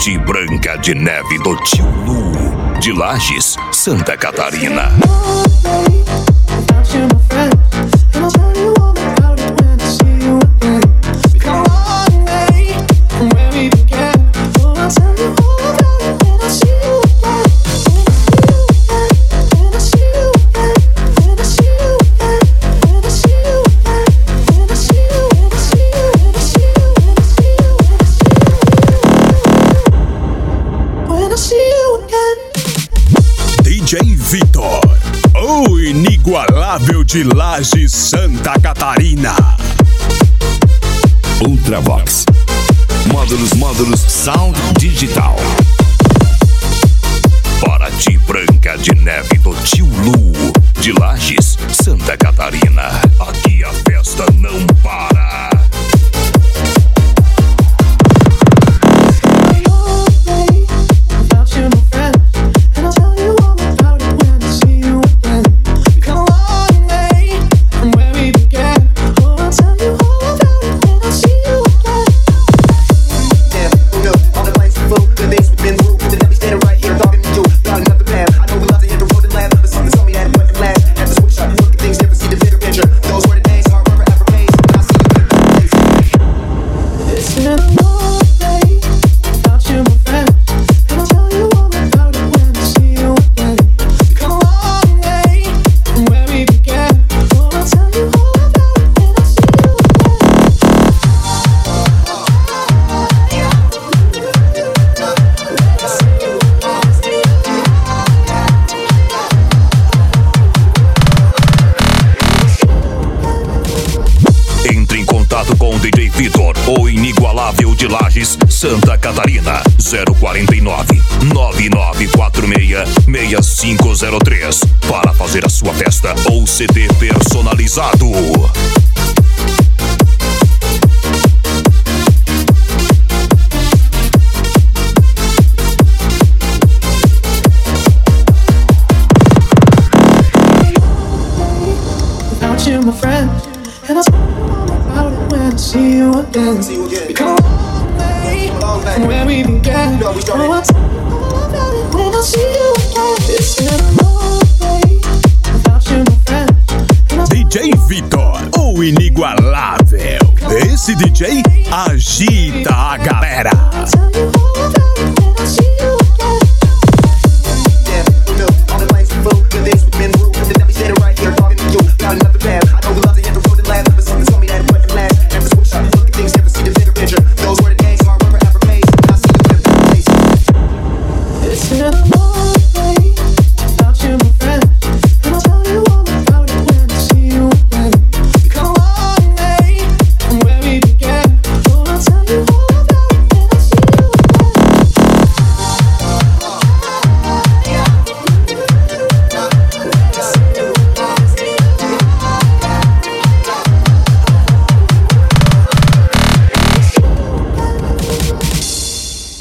Paraty Branca de Neve do Tio Lu, de Lages, Santa Catarina. DJ Vitor, o inigualável de Lages, Santa Catarina. Ultravox, módulos Sound Digital. Paraty Branca de Neve do Tio Lu, de Lages, Santa Catarina. Aqui a festa não para. Com o DJ Vitor, o inigualável de Lages, Santa Catarina. 049 9946 6503 para fazer a sua festa ou CD personalizado. See you again. We come a long way from where we began. Oh, I tell you all about it when I see you again. It's been a long way without you, my friend. DJ Vitor, o inigualável. Esse DJ agita a galera. I tell you all about it when I see you